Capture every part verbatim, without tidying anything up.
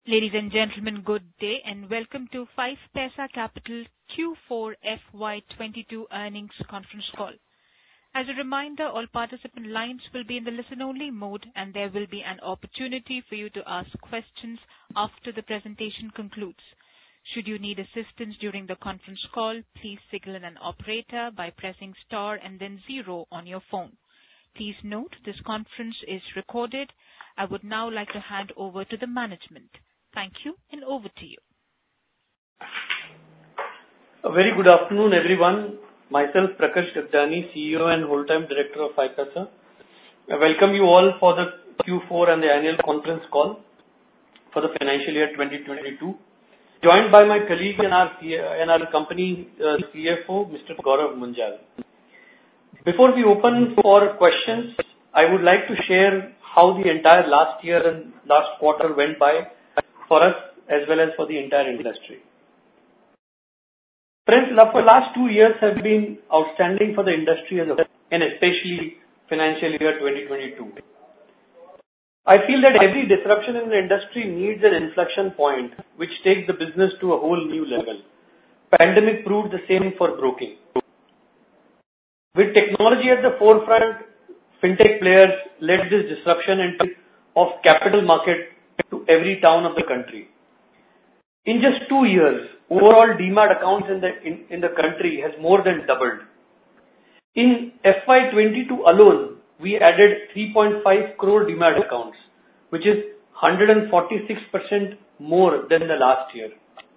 Ladies and gentlemen, good day and welcome to five Paisa Capital Q four F Y twenty-two earnings conference call. As a reminder, all participant lines will be in the listen-only mode, and there will be an opportunity for you to ask questions after the presentation concludes. Should you need assistance during the conference call, please signal an operator by pressing star and then zero on your phone. Please note this conference is recorded. I would now like to hand over to the management. Thank you, and over to you. A very good afternoon, everyone. Myself, Prakash Gagdani, C E O and Whole-Time Director of five Paisa. I welcome you all for the Q four and the annual conference call for the financial year twenty twenty-two. Joined by my colleague and our, and our company uh, C F O, Mister Gaurav Munjal. Before we open for questions, I would like to share how the entire last year and last quarter went by for us as well as for the entire industry. Friends, the last two years have been outstanding for the industry as a whole, and especially financial year twenty twenty-two. I feel that every disruption in the industry needs an inflection point which takes the business to a whole new level. Pandemic proved the same for broking. With technology at the forefront, fintech players led this disruption into of capital market to every town of the country. In just two years, overall Demat accounts in the in, in the country has more than doubled. In F Y twenty-two alone, we added three point five crore Demat accounts, which is one hundred forty-six percent more than the last year.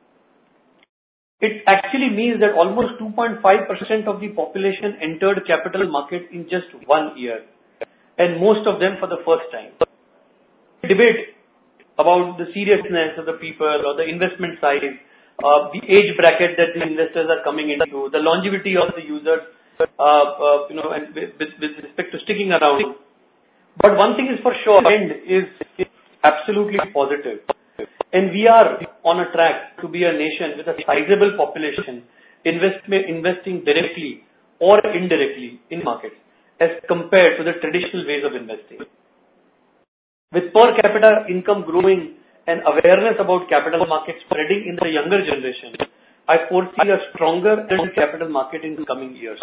It actually means that almost two point five percent of the population entered capital market in just one year, and most of them for the first time. Debate about the seriousness of the people or the investment size, uh, the age bracket that the investors are coming into, the longevity of the users, uh, uh, you know, and with, with respect to sticking around. But one thing is for sure, trend is absolutely positive. And we are on a track to be a nation with a sizable population invest, investing directly or indirectly in markets as compared to the traditional ways of investing. With per capita income growing and awareness about capital markets spreading in the younger generation, I foresee a stronger capital market in the coming years.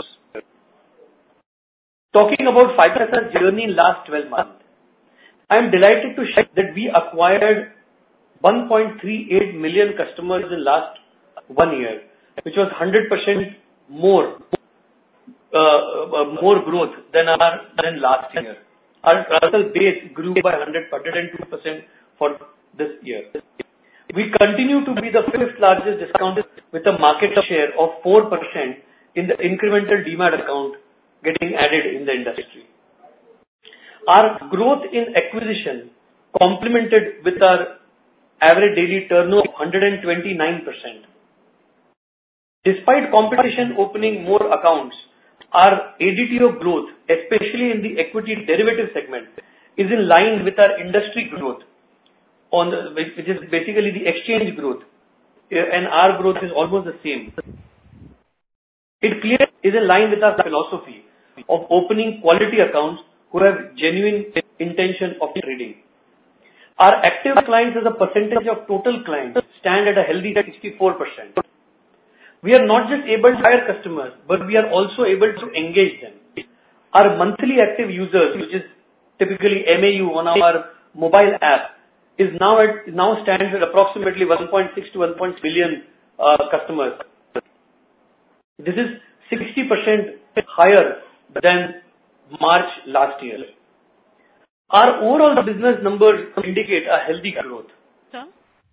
Talking about five Paisa's journey in last twelve months, I am delighted to share that we acquired one point three eight million customers in last one year, which was one hundred percent more uh, more growth than our than last year. Our total base grew by one hundred two percent for this year. We continue to be the fifth largest discount with a market share of four percent in the incremental Demat account getting added in the industry. Our growth in acquisition complemented with our average daily turnover of one hundred twenty-nine percent. Despite competition opening more accounts, our A D T O growth, especially in the equity derivative segment, is in line with our industry growth, on the, which is basically the exchange growth, and our growth is almost the same. It clearly is in line with our philosophy of opening quality accounts who have genuine intention of trading. Our active clients as a percentage of total clients stand at a healthy sixty-four percent. We are not just able to hire customers, but we are also able to engage them. Our monthly active users, which is typically M A U on our mobile app, is now at now stands at approximately one point six to one point six billion uh, customers. This is sixty percent higher than March last year. Our overall business numbers indicate a healthy growth. Sir?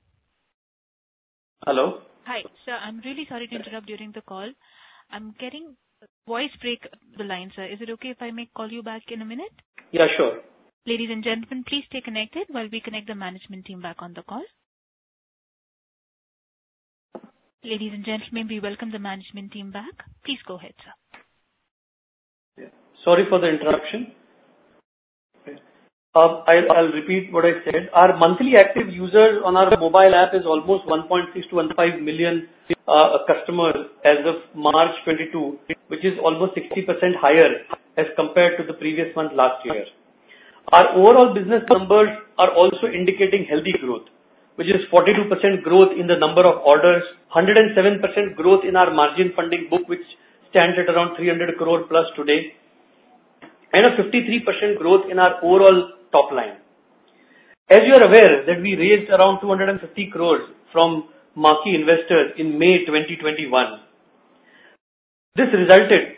Hello? Hi, sir. I'm really sorry to interrupt during the call. I'm getting voice break the line, sir. Is it okay if I may call you back in a minute? Yeah, sure. Ladies and gentlemen, please stay connected while we connect the management team back on the call. Ladies and gentlemen, we welcome the management team back. Please go ahead, sir. Yeah. Sorry for the interruption. Uh, I'll, I'll repeat what I said. Our monthly active users on our mobile app is almost one point six to one point five million uh, customers as of March twenty-two, which is almost sixty percent higher as compared to the previous month last year. Our overall business numbers are also indicating healthy growth. which is forty-two percent growth in the number of orders, one hundred seven percent growth in our margin funding book, which stands at around three hundred crore plus today, and a fifty-three percent growth in our overall top line. As you are aware that we raised around two hundred fifty crores from marquee investors in May twenty twenty-one. This resulted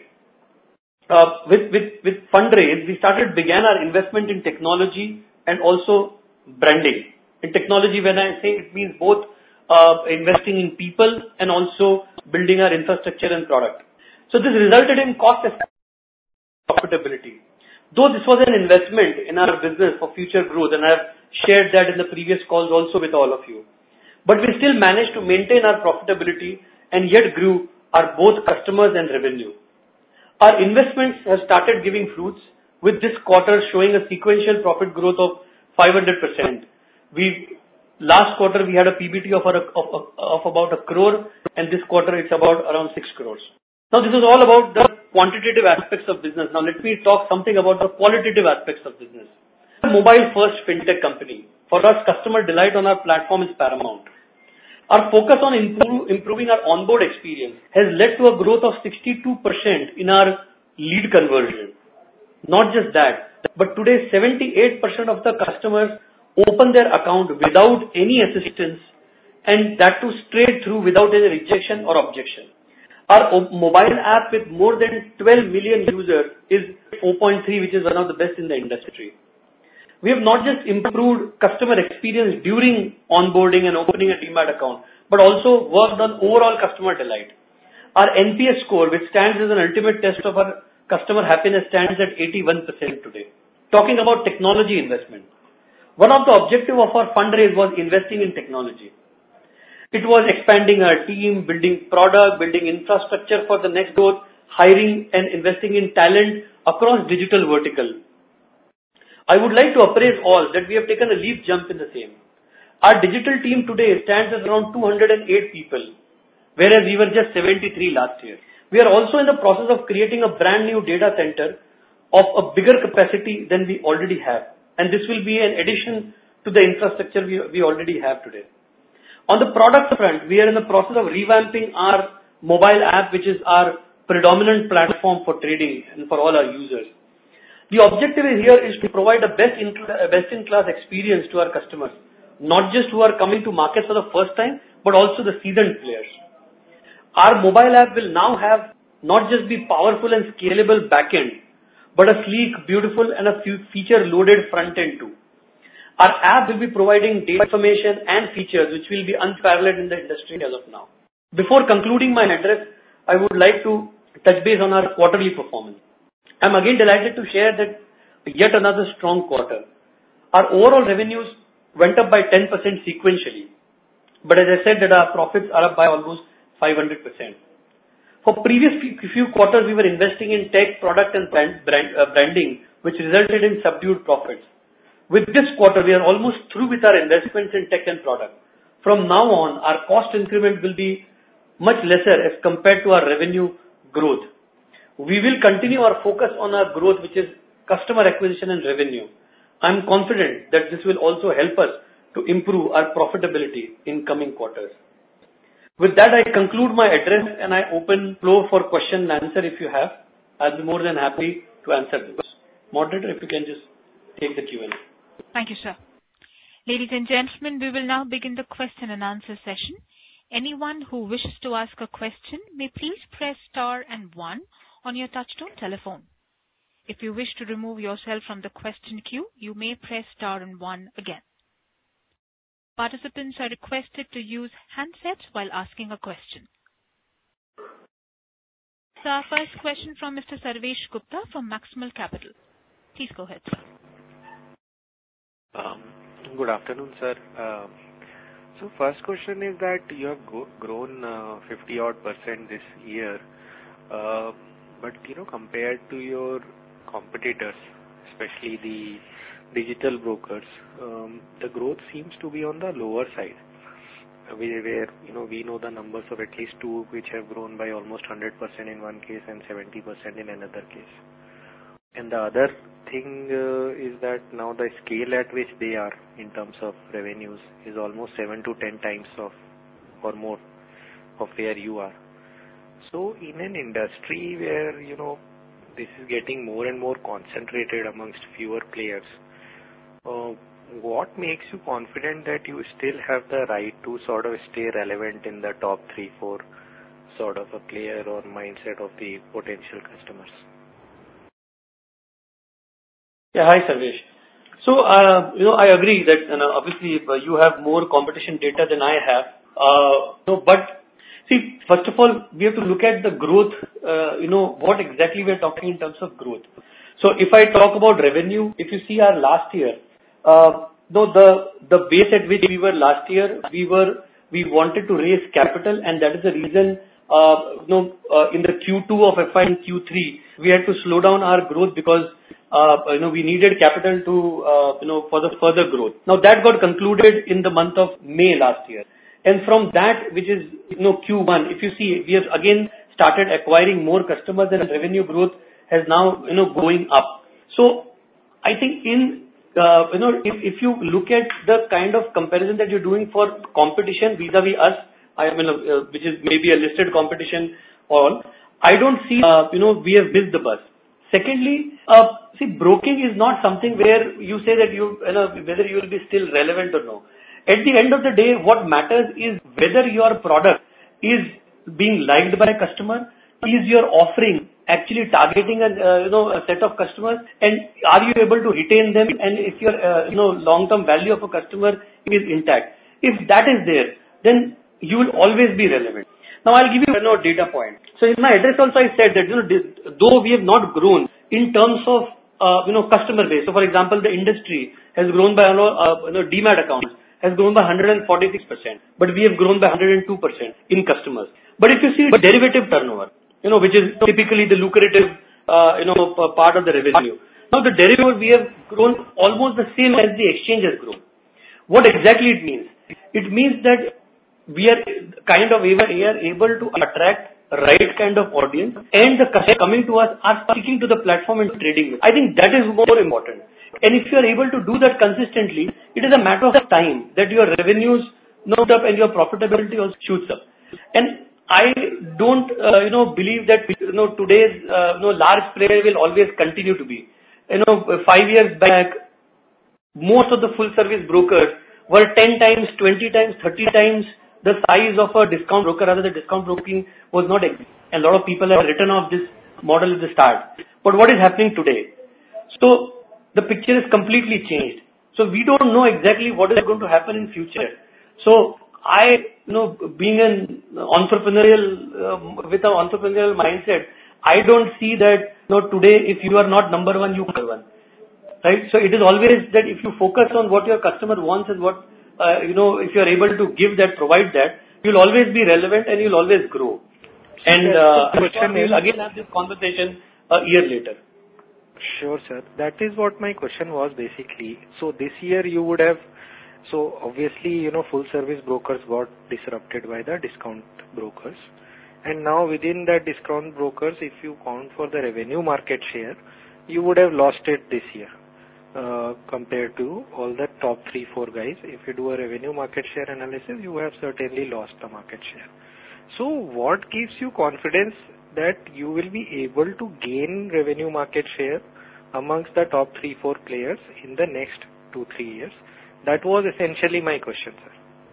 uh, with, with, with fundraise, we started, began our investment in technology and also branding. In technology, when I say it means both uh, investing in people and also building our infrastructure and product. So this resulted in cost profitability. Though this was an investment in our business for future growth, and I have shared that in the previous calls also with all of you. But we still managed to maintain our profitability and yet grew our both customers and revenue. Our investments have started giving fruits, with this quarter showing a sequential profit growth of five hundred percent. We last quarter we had a P B T of, of, of, of about a crore, and this quarter it's about around six crores. Now this is all about the quantitative aspects of business. Now let me talk something about the qualitative aspects of business. A mobile first fintech company. For us, customer delight on our platform is paramount. Our focus on improve, improving our onboard experience has led to a growth of sixty-two percent in our lead conversion. Not just that, but today seventy-eight percent of the customers open their account without any assistance, and that too straight through without any rejection or objection. Our mobile app with more than twelve million users is four point three, which is one of the best in the industry. We have not just improved customer experience during onboarding and opening a Demat account, but also worked on overall customer delight. Our N P S score, which stands as an ultimate test of our customer happiness, stands at eighty-one percent today. Talking about technology investment. One of the objectives of our fundraise was investing in technology. It was expanding our team, building product, building infrastructure for the next growth, hiring and investing in talent across digital vertical. I would like to appraise all that we have taken a leap jump in the same. Our digital team today stands at around two hundred eight people, whereas we were just seventy-three last year. We are also in the process of creating a brand new data center of a bigger capacity than we already have. And this will be an addition to the infrastructure we, we already have today. On the product front, we are in the process of revamping our mobile app, which is our predominant platform for trading and for all our users. The objective here is to provide a best in, best in class experience to our customers, not just who are coming to market for the first time, but also the seasoned players. Our mobile app will now have not just be powerful and scalable backend, but a sleek, beautiful and a feature loaded front end too. Our app will be providing data information and features which will be unparalleled in the industry as of now. Before concluding my address, I would like to touch base on our quarterly performance. I am again delighted to share that yet another strong quarter. Our overall revenues went up by ten percent sequentially. But as I said that our profits are up by almost five hundred percent. For previous few quarters, we were investing in tech, product and brand, brand, uh, branding, which resulted in subdued profits. With this quarter, we are almost through with our investments in tech and product. From now on, our cost increment will be much lesser as compared to our revenue growth. We will continue our focus on our growth, which is customer acquisition and revenue. I am confident that this will also help us to improve our profitability in coming quarters. With that, I conclude my address and I open floor for question and answer if you have. I'll be more than happy to answer those. Moderator, if you can just take the Q and A. Thank you, sir. Ladies and gentlemen, we will now begin the question and answer session. Anyone who wishes to ask a question may please press star and one on your touchtone telephone. If you wish to remove yourself from the question queue, you may press star and one again. Participants are requested to use handsets while asking a question. So our first question from Mister Sarvesh Gupta from Maximal Capital. Please go ahead, sir. Um, good afternoon, sir. Uh, so first question is that you have go grown uh, fifty odd percent this year, uh, but you know compared to your competitors, especially the digital brokers, um, the growth seems to be on the lower side. Where, where you know we know the numbers of at least two which have grown by almost one hundred percent in one case and seventy percent in another case. And the other thing uh, is that now the scale at which they are in terms of revenues is almost seven to ten times of or more of where you are. So in an industry where, you know, this is getting more and more concentrated amongst fewer players, uh, what makes you confident that you still have the right to sort of stay relevant in the top three, four sort of a player or mindset of the potential customers? Yeah, hi Sarvesh. So, uh, you know, I agree that, you know, obviously uh, you have more competition data than I have. Uh, no, but see, first of all, we have to look at the growth, uh, you know, what exactly we are talking in terms of growth. So if I talk about revenue, if you see our last year, uh, no, the, the base at which we were last year, we were, we wanted to raise capital, and that is the reason, uh, you know, uh, in the Q two of F Y and Q three, we had to slow down our growth because Uh, you know, we needed capital to, uh, you know, for the further growth. Now that got concluded in the month of May last year. And from that, which is, you know, Q one, if you see, we have again started acquiring more customers and revenue growth has now, you know, going up. So I think in, uh, you know, if, if you look at the kind of comparison that you're doing for competition vis-a-vis us, I mean, uh, which is maybe a listed competition or all, I don't see, uh, you know, we have missed the bus. Secondly, uh, see, broking is not something where you say that you, you know, whether you will be still relevant or no. At the end of the day, what matters is whether your product is being liked by a customer, is your offering actually targeting a, uh, you know, a set of customers, and are you able to retain them, and if your, uh, you know, long-term value of a customer is intact. If that is there, then you will always be relevant. Now I'll give you a you know, data point. So in my address also I said that, you know, though we have not grown in terms of, uh, you know, customer base. So for example, the industry has grown by, you know, uh, you know Demat accounts has grown by one hundred forty-six percent, but we have grown by one hundred two percent in customers. But if you see the derivative turnover, you know, which is typically the lucrative, uh, you know, part of the revenue. Now the derivative we have grown almost the same as the exchange has grown. What exactly it means? It means that we are kind of able, we are able to attract right kind of audience, and the customers coming to us are sticking to the platform and trading with. I think that is more important. And if you are able to do that consistently, it is a matter of time that your revenues note up and your profitability also shoots up. And I don't, uh, you know, believe that, you know, today's, uh, you know, large player will always continue to be. You know, five years back, most of the full service brokers were ten times, twenty times, thirty times the size of a discount broker. Rather, the discount broking was not existing. A lot of people have written off this model at the start. But what is happening today? So the picture is completely changed. So we don't know exactly what is going to happen in future. So I, you know, being an entrepreneurial, uh, with an entrepreneurial mindset, I don't see that, you know, today if you are not number one, you are one. Right? So it is always that if you focus on what your customer wants and what, uh, you know, if you are able to give that, provide that, you'll always be relevant and you'll always grow. And uh, I'm sure we will again have this conversation a year later. Sure, sir. That is what my question was basically. So this year you would have, so obviously, you know, full service brokers got disrupted by the discount brokers. And now within that discount brokers, if you count for the revenue market share, you would have lost it this year. Uh, compared to all the top three, four guys. If you do a revenue market share analysis, you have certainly lost the market share. So what gives you confidence that you will be able to gain revenue market share amongst the top three, four players in the next two, three years? That was essentially my question, sir.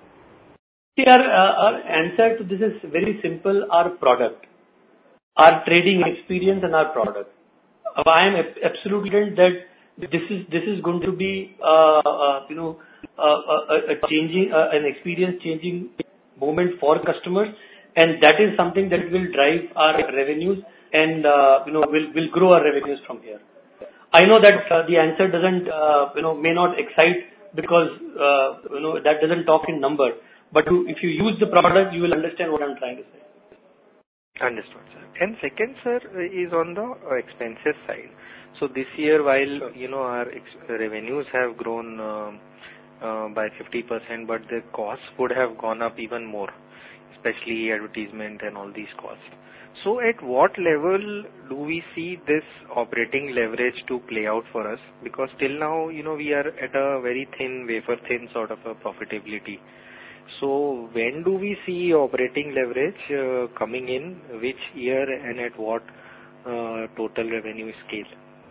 See, our, uh, our answer to this is very simple. Our product, our trading experience and our product. I am absolutely confident that this is this is going to be uh, uh, you know uh, a, a changing uh, an experience changing moment for customers, and that is something that will drive our revenues and uh, you know will will grow our revenues from here. I know that uh, the answer doesn't uh, you know may not excite because uh, you know that doesn't talk in number, but to, if you use the product, you will understand what I'm trying to say. Understood, sir. And second, sir, is on the expenses side. So this year, while, you know, our ex- revenues have grown um, uh, by fifty percent, but the costs would have gone up even more, especially advertisement and all these costs. So at what level do we see this operating leverage to play out for us? Because till now, you know, we are at a very thin, wafer thin sort of a profitability. So when do we see operating leverage uh, coming in, which year and at what uh, total revenue scale?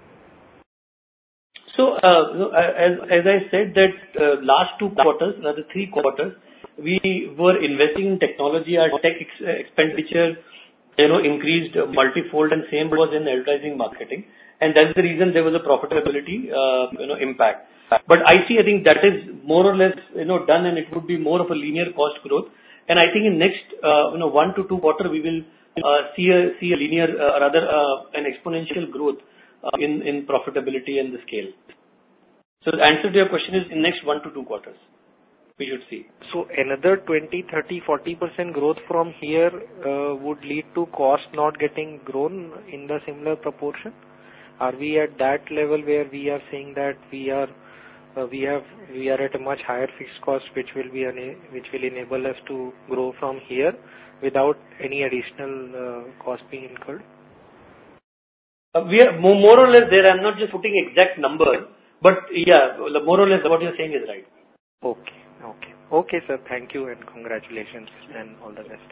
So, uh, as, as I said that uh, last two quarters, rather three quarters, we were investing in technology. Our tech ex- expenditure, you know, increased multifold, and same was in advertising marketing. And that's the reason there was a profitability, uh, you know, impact. But I see, I think that is more or less, you know, done, and it would be more of a linear cost growth. And I think in next, uh, you know, one to two quarter, we will uh, see a see a linear, uh, rather uh, an exponential growth uh, in in profitability and the scale. So the answer to your question is in next one to two quarters, we should see. So another twenty, thirty, forty percent growth from here uh, would lead to cost not getting grown in the similar proportion? Are we at that level where we are saying that we are uh, we have we are at a much higher fixed cost, which will be ana- which will enable us to grow from here without any additional uh, cost being incurred? Uh, we are more, more or less there. I'm not just putting exact number, but yeah, more or less what you're saying is right. Okay, okay, okay, sir. Thank you and congratulations and all the best.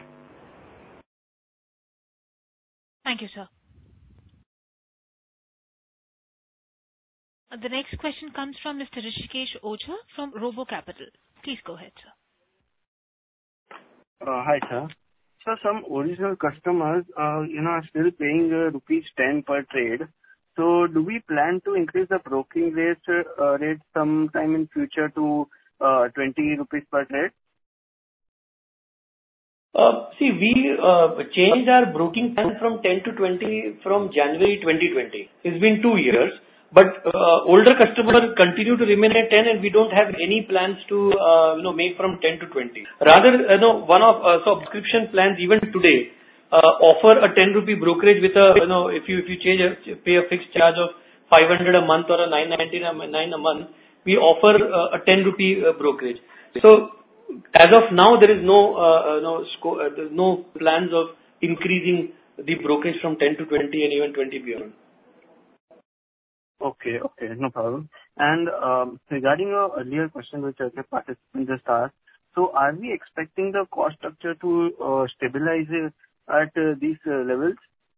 Thank you, sir. Uh, The next question comes from Mister Rishikesh Oja from Robo Capital. Please go ahead, sir. Uh, Hi, sir. So some original customers, uh, you know, are still paying uh, rupees ten per trade. So do we plan to increase the broking rate uh, rate sometime in future to uh, twenty rupees per trade? Uh, see, we uh, changed our broking plan from ten to twenty from January twenty twenty. It's been two years, but uh, older customers continue to remain at ten, and we don't have any plans to uh, you know make from ten to twenty. Rather, you know, one of uh, subscription plans even today uh, offer a ten rupee brokerage with a, you know, if you if you change a, pay a fixed charge of five hundred a month or a nine ninety-nine a month, we offer uh, a ten rupee uh, brokerage. So as of now, there is no uh, no sco- uh, there's no plans of increasing the brokerage from ten to twenty and even twenty beyond. Okay, okay, no problem. And um, regarding your earlier question, which a participant just asked, so are we expecting the cost structure to uh, stabilize uh, at uh, these uh, levels?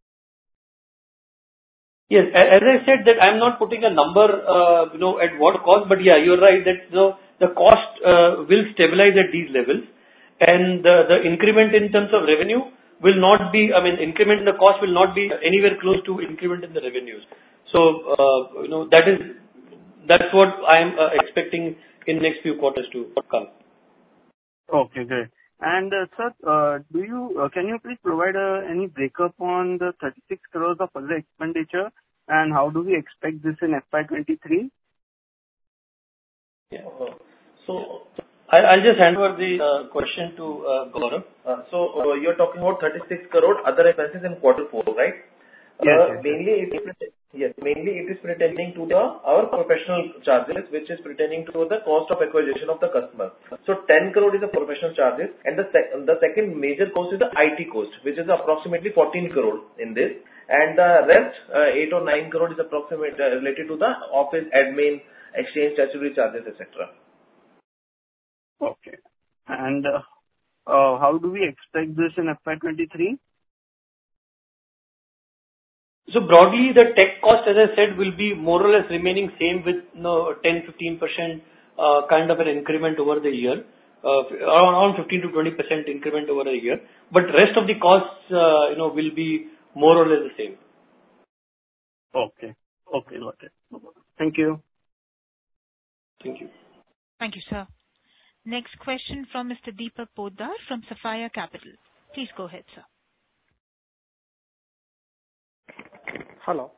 Yes, a- as I said that I'm not putting a number, uh, you know, at what cost, but yeah, you're right that, you know, the cost uh, will stabilize at these levels, and the, the increment in terms of revenue will not be, I mean, increment in the cost will not be anywhere close to increment in the revenues. So, uh, you know, that is, that's what I'm uh, expecting in next few quarters to come. Okay, great. And uh, sir, uh, do you uh, can you please provide uh, any breakup on the thirty-six crores of other expenditure, and how do we expect this in F Y twenty-three? Yeah. So I- I'll just hand over the uh, question to uh, Gaurav. Uh, So, uh, you're talking about thirty-six crore other expenses in quarter four, right? Yes, Uh, yes, yes. Mainly it is, yes, mainly it is pertaining to the, our professional charges, which is pertaining to the cost of acquisition of the customer. So ten crore is the professional charges, and the sec- the second major cost is the I T cost, which is approximately fourteen crore in this. And the rest, uh, eight or nine crore is approximately uh, related to the office admin, exchange, statutory charges, et cetera. Okay. And uh, uh, how do we expect this in F Y twenty-three? So broadly, the tech cost, as I said, will be more or less remaining same with, you know, ten to fifteen percent uh, kind of an increment over the year, uh, around around fifteen to twenty percent increment over a year. But rest of the costs, uh, you know, will be more or less the same. Okay. Okay, got it. Thank you. Thank you. Thank you, sir. Next question from Mister Deepak Poddar from Sapphire Capital. Please go ahead, sir. Hello.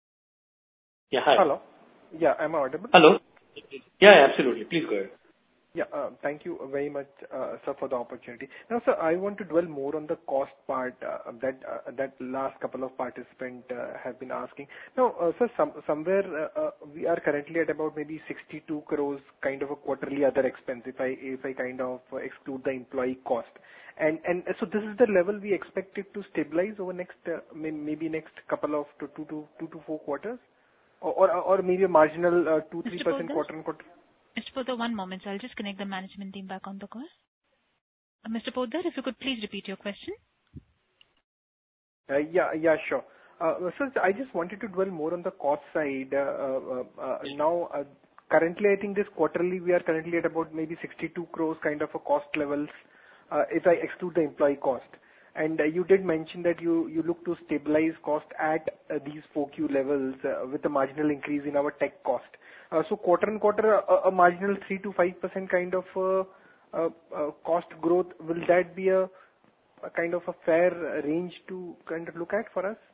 Yeah, hi. Hello. Yeah, am I audible? Hello? Yeah, absolutely. Please go ahead. Yeah, uh, thank you very much, uh, sir, for the opportunity. Now, sir, I want to dwell more on the cost part uh, that uh, that last couple of participants uh, have been asking. Now, uh, sir, some, somewhere uh, uh, we are currently at about maybe sixty-two crores kind of a quarterly other expense if I if I kind of uh, exclude the employee cost. And and so this is the level we expect it to stabilize over next uh, may- maybe next couple of to two to two to four quarters, or or, or maybe a marginal uh, two three Mister percent Poddar? quarter on quarter. Mister Poddar, one moment. So I'll just connect the management team back on the call. Uh, Mister Poddar, if you could please repeat your question. Uh, Yeah, yeah, sure. Uh, So I just wanted to dwell more on the cost side. Uh, uh, uh, Now, uh, currently, I think this quarterly, we are currently at about maybe sixty-two crores kind of a cost levels, uh, if I exclude the employee cost. And uh, you did mention that you you look to stabilize cost at uh, these four Q levels, uh, with a marginal increase in our tech cost. Uh, So quarter-on-quarter, a a marginal three to five percent kind of uh, uh, uh, cost growth, will that be a a kind of a fair range to kind of look at for us?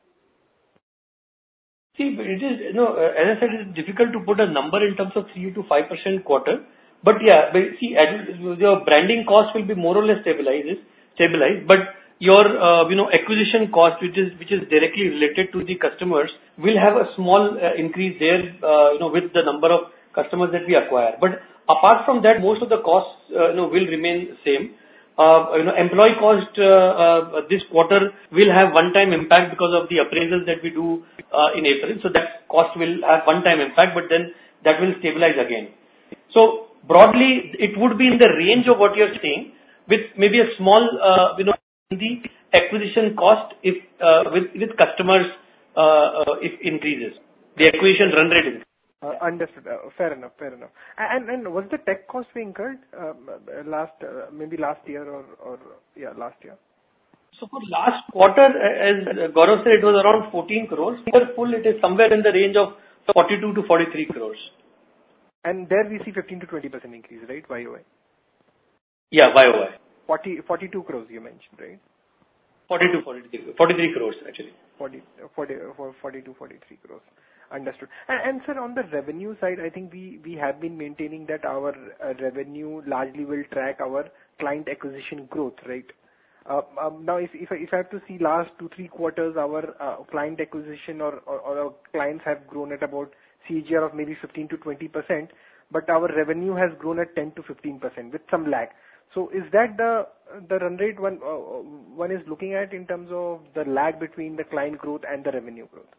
See, it is, you know, uh, as I said, it's difficult to put a number in terms of three to five percent quarter. But yeah, but see, ad- your branding cost will be more or less stabilized, stabilized, but your, uh, you know, acquisition cost, which is, which is directly related to the customers, will have a small uh, increase there, uh, you know, with the number of customers that we acquire. But apart from that, most of the costs, uh, you know, will remain same. Uh, you know, employee cost uh, uh, this quarter will have one-time impact because of the appraisals that we do uh, in April. So that cost will have one-time impact, but then that will stabilize again. So broadly, it would be in the range of what you're saying, with maybe a small, uh, you know, in the acquisition cost if uh, with with customers uh, uh, if increases, the acquisition run rate increases. Uh, Understood. Uh, Fair enough. Fair enough. And and was the tech cost we incurred um, uh, last, uh, maybe last year or, or yeah, last year? So for last quarter, as Gaurav said, it was around fourteen crores. For full, it is somewhere in the range of forty-two to forty-three crores. And there we see fifteen to twenty percent increase, right? Y O Y. Yeah, Y O Y. forty, forty-two crores you mentioned, right? forty-two, forty-three, forty-three crores actually. forty, forty, forty-two, forty-three crores. Understood. And and sir, on the revenue side, I think we we have been maintaining that our uh, revenue largely will track our client acquisition growth, right? Uh, um, Now, if if I if I have to see last two, three quarters, our uh, client acquisition or or or our clients have grown at about C A G R of maybe fifteen to twenty percent, but our revenue has grown at ten to fifteen percent with some lag. So is that the the run rate one uh, one is looking at in terms of the lag between the client growth and the revenue growth?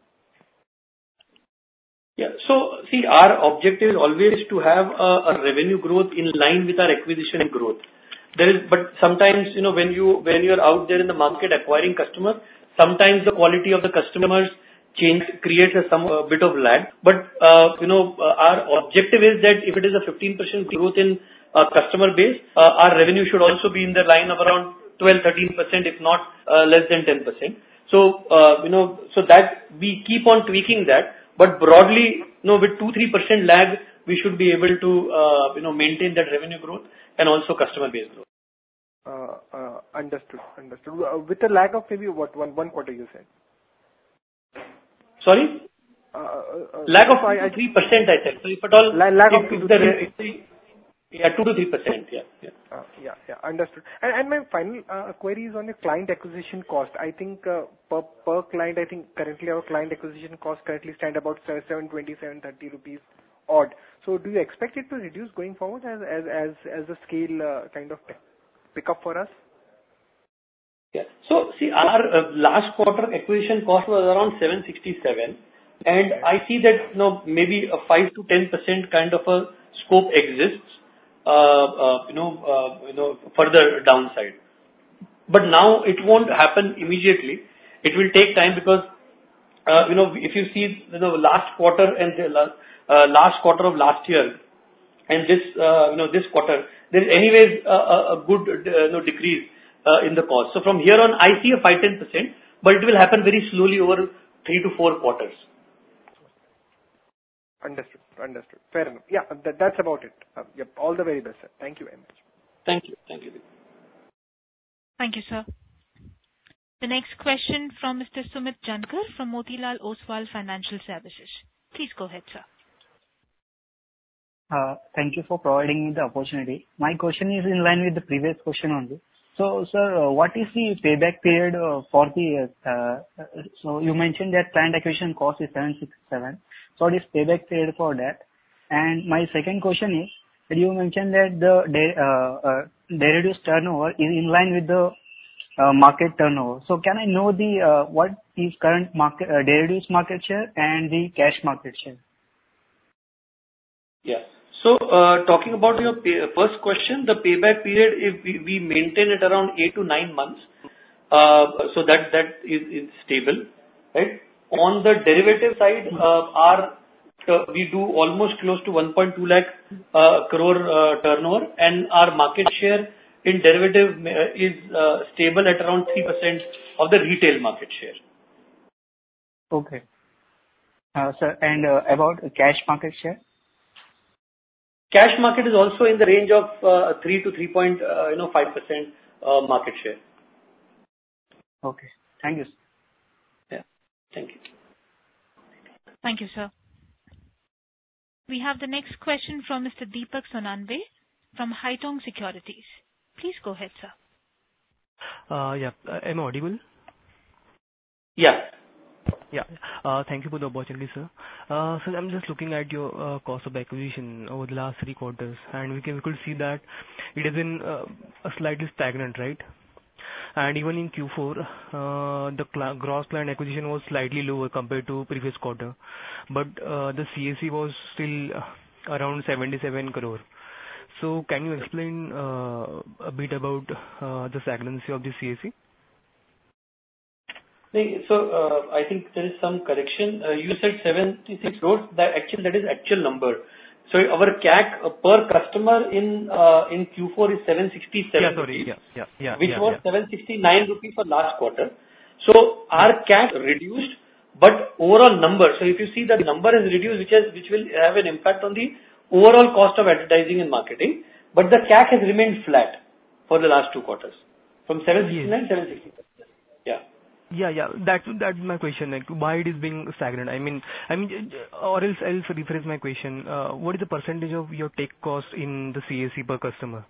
Yeah. So see, our objective is always to have a, a revenue growth in line with our acquisition growth. There is, but sometimes, you know, when you, when you're out there in the market acquiring customers, sometimes the quality of the customers change, creates a some a bit of lag. But, uh, you know, uh, our objective is that if it is a fifteen percent growth in uh, customer base, uh, our revenue should also be in the line of around twelve, thirteen percent, if not uh, less than ten percent. So, uh, you know, so that we keep on tweaking that, but broadly, you know, with two, three percent lag, we should be able to, uh, you know, maintain that revenue growth and also customer base growth. Uh, uh, Understood. Understood. Uh, With a lag of maybe what, one one quarter you said? Sorry? Uh, uh, uh, Lag of so I- two I- to three percent, I said. So if at all, La- lag of if, two if to the, three. if the, yeah, two to three percent, yeah, yeah. Uh, Yeah, yeah, understood. And and my final uh, query is on your client acquisition cost. I think uh, per per client, I think currently our client acquisition cost currently stand about seven twenty, seven thirty rupees odd. So do you expect it to reduce going forward as as as as the scale uh, kind of pick up for us? Yeah. So see, our uh, last quarter acquisition cost was around seven sixty-seven, and I see that, you know, maybe a five to ten percent kind of a scope exists, uh, uh, you know, uh, you know, further downside. But now it won't happen immediately. It will take time because, uh, you know, if you see, you know, last quarter and the last, uh, last quarter of last year and this, uh, you know, this quarter, there is anyways a, a, a good, uh, you know, decrease uh, in the cost. So from here on, I see a five to ten percent, but it will happen very slowly over three to four quarters. Understood. Understood. Fair enough. Yeah, that, that's about it. Uh, Yep, all the very best, sir. Thank you very much. Thank you. Thank you. Thank you, sir. The next question from Mister Sumit Jankar from Motilal Oswal Financial Services. Please go ahead, sir. Uh, Thank you for providing me the opportunity. My question is in line with the previous question only. So, sir, uh, what is the payback period uh, for the, uh, uh, so you mentioned that client acquisition cost is seven sixty-seven. So what is payback period for that? And my second question is, that you mentioned that the de- uh, uh, derivatives turnover is in line with the uh, market turnover. So can I know the uh, what is current market uh, derivatives market share and the cash market share? Yeah. So, uh, talking about your pay, first question, the payback period, if we, we maintain it around eight to nine months, uh, so that that is, is stable, right? On the derivative side, uh, our uh, we do almost close to one point two lakh uh, crore uh, turnover, and our market share in derivative uh, is uh, stable at around three percent of the retail market share. Okay. Uh, sir, and uh, about cash market share? Cash market is also in the range of uh, three to three point five percent uh, market share. Okay. Thank you. Yeah. Thank you. Thank you, sir. We have the next question from Mister Deepak Sonanbe from Haitong Securities. Please go ahead, sir. Uh, yeah, uh, am I audible? Yeah. Yeah. Uh, Thank you for the opportunity, sir. Uh, So I'm just looking at your uh, cost of acquisition over the last three quarters, and we can we could see that it has been uh, a slightly stagnant, right? And even in Q four, uh, the cl- gross client acquisition was slightly lower compared to previous quarter, but uh, the C A C was still uh, around seventy-seven crore. So can you explain uh, a bit about uh, the stagnancy of the C A C? So, uh, I think there is some correction. Uh, You said seventy-six crores. That actually, that is actual number. So our C A C uh, per customer in uh, in Q four is seven sixty-seven Yeah, sorry. rupees, Yeah, yeah, yeah, which yeah, was yeah. seven sixty-nine rupees for last quarter. So our C A C reduced, but overall number. So if you see the number is reduced, which has which will have an impact on the overall cost of advertising and marketing. But the C A C has remained flat for the last two quarters, from seven sixty-nine, seven sixty-seven. Yeah. Yeah, yeah. That that's my question. Like, why it is being stagnant? I mean, I mean, or else else rephrase my question. Uh, what is the percentage of your tech cost in the C A C per customer?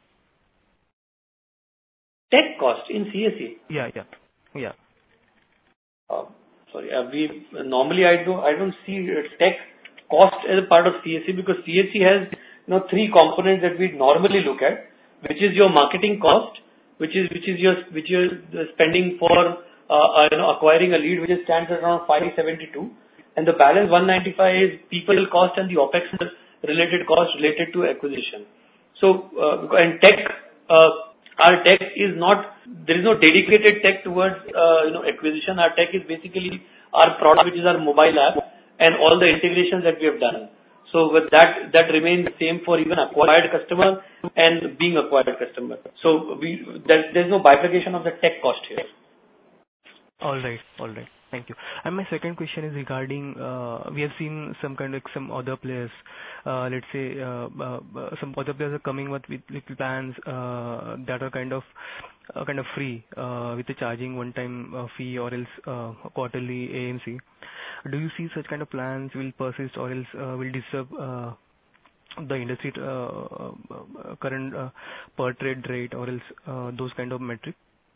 Tech cost in C A C. Yeah, yeah, yeah. Uh, sorry, uh, we normally I don't I don't see uh, tech cost as a part of C A C, because C A C has, you know, three components that we normally look at, which is your marketing cost, which is which is your which you're spending for uh, uh, you know, acquiring a lead, which is stands at around five seventy-two, and the balance one ninety-five is people cost and the OPEX related cost related to acquisition. So uh, and tech. Uh, Our tech is not, there is no dedicated tech towards, uh, you know, acquisition. Our tech is basically our product, which is our mobile app, and all the integrations that we have done. So with that, that remains the same for even acquired customer and being acquired customer. So we, there, there's no bifurcation of the tech cost here. All right, all right. Thank you. And my second question is regarding, uh, we have seen some kind of some other players, uh, let's say, uh, uh, uh, some other players are coming with, with little plans uh, that are kind of uh, kind of free uh, with the charging one-time uh, fee or else uh, quarterly A M C. Do you see such kind of plans will persist or else uh, will disturb uh, the industry uh, uh, current uh, per trade rate or else uh, those kind of metrics?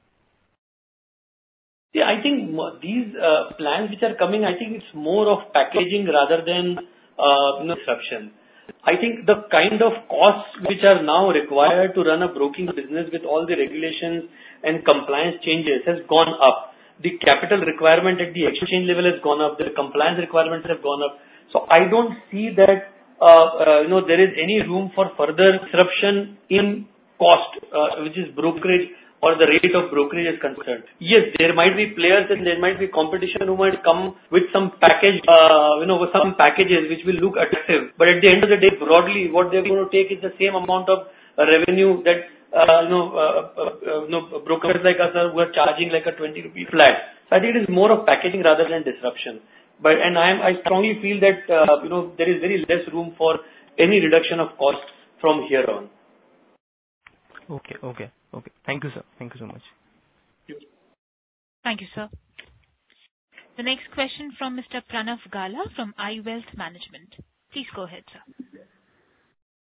Yeah, I think mo- these uh, plans which are coming, I think it's more of packaging rather than uh, you know, disruption. I think the kind of costs which are now required to run a broking business with all the regulations and compliance changes has gone up. The capital requirement at the exchange level has gone up. The compliance requirements have gone up. So I don't see that uh, uh, you know there is any room for further disruption in cost, uh, which is brokerage or the rate of brokerage is concerned. Yes, there might be players and there might be competition who might come with some package, uh, you know, with some packages which will look attractive. But at the end of the day, broadly, what they're going to take is the same amount of uh, revenue that, uh, you know, uh, uh, uh, you know, brokers like us are, who are charging like a twenty rupee flat. So I think it is more of packaging rather than disruption. But, and I am, I strongly feel that, uh, you know, there is very less room for any reduction of cost from here on. Okay, okay, okay. Thank you, sir. Thank you so much. Thank you, sir. The next question from Mister Pranav Gala from iWealth Management. Please go ahead, sir.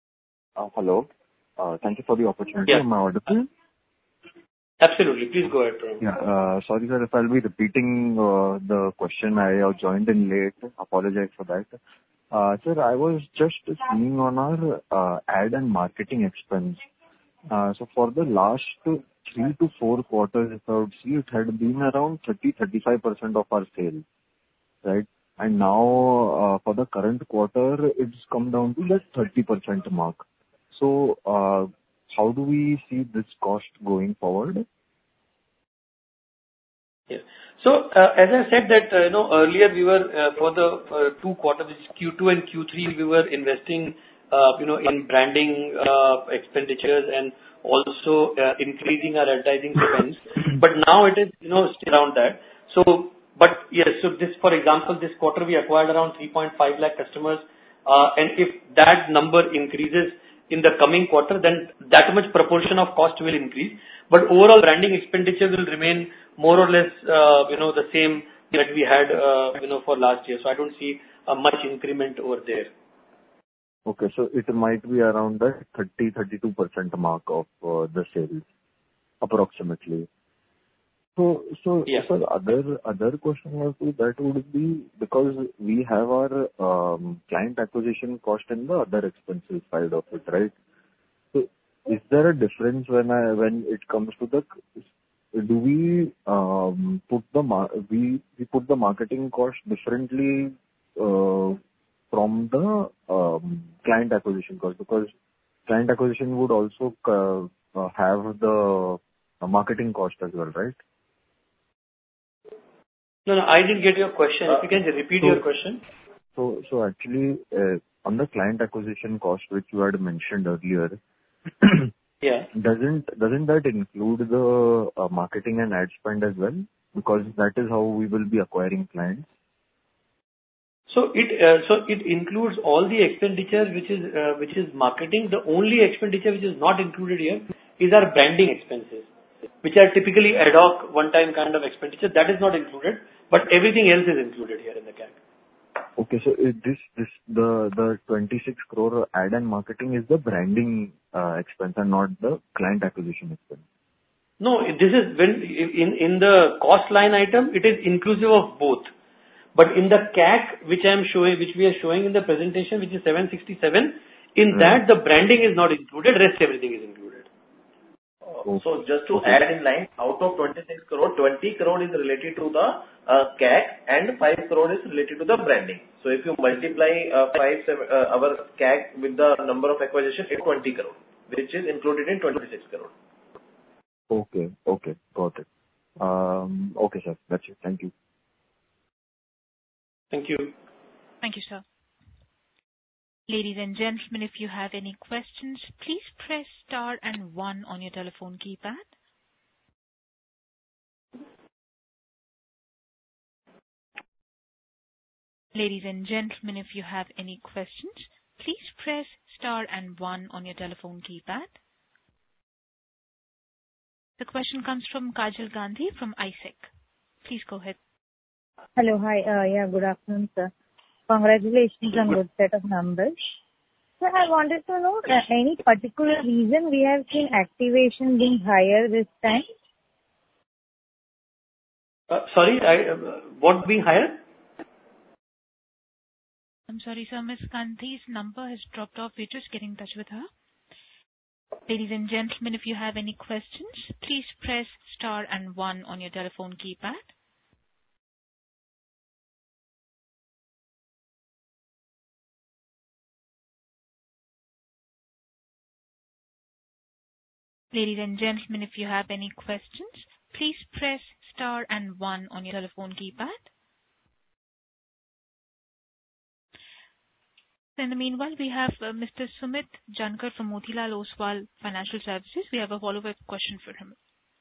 Uh, Hello. Uh, Thank you for the opportunity. Yeah. Am I audible? Absolutely. Please go ahead, Pranam. Yeah. uh, Sorry, sir, if I'll be repeating uh, the question. I have joined in late. Apologize for that. Uh, Sir, I was just seeing on our uh, ad and marketing expense. Uh, So for the last three to four quarters, if I would see, it had been around thirty to thirty-five percent of our sales, right? And now, uh, for the current quarter, it's come down to that thirty percent mark. So, uh, how do we see this cost going forward? Yeah. So, uh, as I said that, uh, you know, earlier we were, uh, for the uh, two quarters, which is Q two and Q three, we were investing, uh, you know, in branding uh, expenditures and also uh, increasing our advertising spends. But now it is, you know, still around that. So, but yes, so this, for example, this quarter we acquired around three point five lakh customers, uh, and if that number increases in the coming quarter, then that much proportion of cost will increase. But overall branding expenditure will remain more or less, uh, you know, the same that we had, uh, you know, for last year. So I don't see uh, much increment over there. Okay, so it might be around the thirty to thirty-two percent mark of uh, the sales, approximately. So, so, Yeah. sir, other, other question was to that would be because we have our um, client acquisition cost in the other expenses side of it, right? So is there a difference when I, when it comes to the, do we um, put the mar- we we put the marketing cost differently uh, from the um, client acquisition cost? Because client acquisition would also uh, uh, have the uh, marketing cost as well, right? No, no, I didn't get your question. If you can repeat So- your question. So, so actually, uh, on the client acquisition cost, which you had mentioned earlier, Yeah. doesn't doesn't that include the uh, marketing and ad spend as well? Because that is how we will be acquiring clients. So it uh, so it includes all the expenditure which is uh, which is marketing. The only expenditure which is not included here is our branding expenses, which are typically ad hoc, one-time kind of expenditure. That is not included, but everything else is included here in the C A C. Okay, so it, this this the the twenty-six crore ad and marketing is the branding uh, expense and not the client acquisition expense. No, this is when in in the cost line item, it is inclusive of both. But in the C A C, which I am showing, which we are showing in the presentation, which is seven sixty-seven, in that the branding is not included, rest everything is included. Okay. So just to Okay. add in line, out of twenty-six crore, twenty crore is related to the uh, C A C and five crore is related to the branding. So if you multiply uh, five, seven, uh, our C A C with the number of acquisition, it's twenty crore, which is included in twenty-six crore. Okay. Okay. Got it. Um. Okay, sir. That's it. Thank you. Thank you. Thank you, sir. Ladies and gentlemen, if you have any questions, please press star and one on your telephone keypad. Ladies and gentlemen, if you have any questions, please press star and one on your telephone keypad. The question comes from Kajal Gandhi from I S E C. Please go ahead. Hello. Hi. Uh, yeah, good afternoon, sir. Congratulations on good set of numbers. Sir, I wanted to know uh, any particular reason we have seen activation being higher this time? Uh, sorry, I, uh, what being higher? I'm sorry, sir. Miss Gandhi's number has dropped off. We're just getting in touch with her. Ladies and gentlemen, if you have any questions, please press star and one on your telephone keypad. Ladies and gentlemen, if you have any questions, please press star and one on your telephone keypad. In the meanwhile, we have uh, Mister Sumit Jankar from Motilal Oswal Financial Services. We have a follow-up question for him.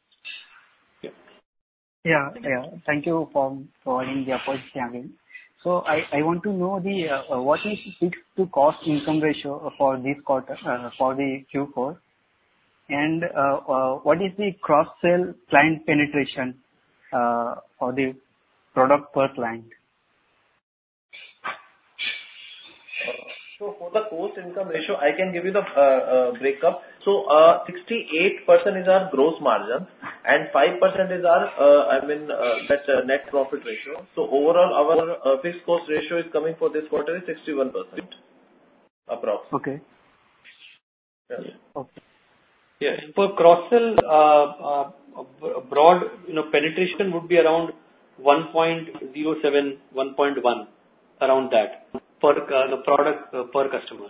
Yeah, yeah. Thank you for providing the opportunity again. So I, I want to know the uh, uh, what is fixed to cost income ratio for this quarter, uh, for the Q four, and uh, uh, what is the cross-sell client penetration uh, for the product per client? So for the cost income ratio, I can give you the uh, uh, breakup. So uh, sixty-eight percent is our gross margin and five percent is our, uh, I mean, uh, that uh, net profit ratio. So overall, our uh, fixed cost ratio is coming for this quarter is sixty-one percent approx. Okay. Yes. Okay. Yeah. For cross-sell, uh, uh, broad, you know, penetration would be around one point zero seven, one point one, around that per uh, the product uh, per customer.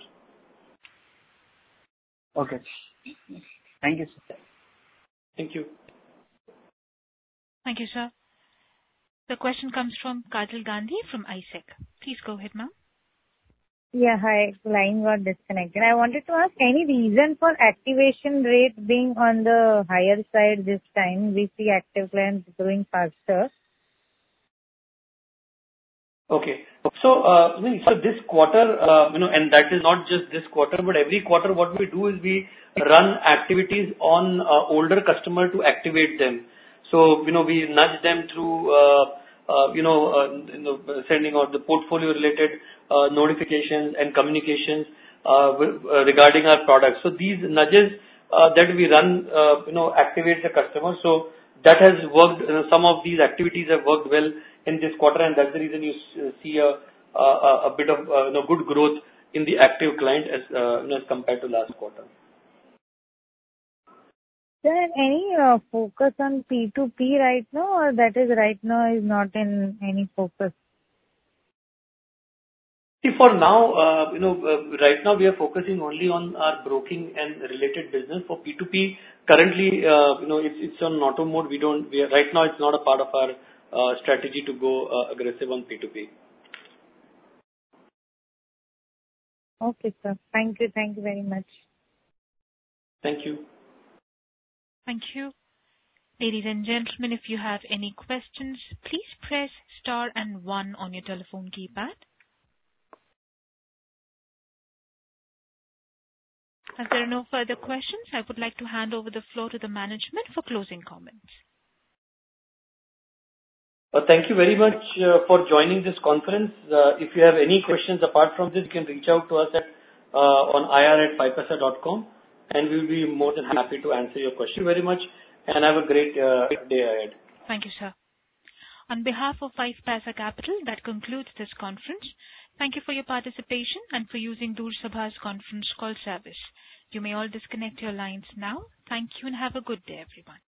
Okay. Thank you, sir. Thank you. Thank you, sir. The question comes from Kajal Gandhi from I S E C. Please go ahead, ma'am. Yeah, hi. Line got disconnected. I wanted to ask any reason for activation rate being on the higher side this time. We see active clients growing faster. Okay. So, uh, I mean, so this quarter, uh, you know, and that is not just this quarter, but every quarter what we do is we run activities on uh, older customer to activate them. So, you know, we nudge them through, uh, uh, you know, uh, you know, sending out the portfolio related uh, notifications and communications uh, w- uh, regarding our products. So these nudges uh, that we run, uh, you know, activate the customer. So that has worked, uh, some of these activities have worked well in this quarter, and that's the reason you s- see a, a, a bit of, uh, you know, good growth in the active client as, uh, you know, as compared to last quarter. Sir, any uh, focus on P two P right now, or that is right now is not in any focus? See, for now, uh, you know, uh, right now we are focusing only on our broking and related business. For P two P, currently, uh, you know, it's, it's on auto mode. We don't, we are, right now it's not a part of our uh, strategy to go uh, aggressive on P two P. Okay, sir. Thank you. Thank you very much. Thank you. Thank you. Ladies and gentlemen, if you have any questions, please press star and one on your telephone keypad. As there are no further questions, I would like to hand over the floor to the management for closing comments. Uh, Thank you very much uh, for joining this conference. Uh, If you have any questions apart from this, you can reach out to us at uh, on I R at five paisa dot com, and we'll be more than happy to answer your question. Very much, and have a great uh, day ahead. Thank you, sir. On behalf of five Paisa Capital, that concludes this conference. Thank you for your participation and for using Doorsabha's conference call service. You may all disconnect your lines now. Thank you and have a good day, everyone.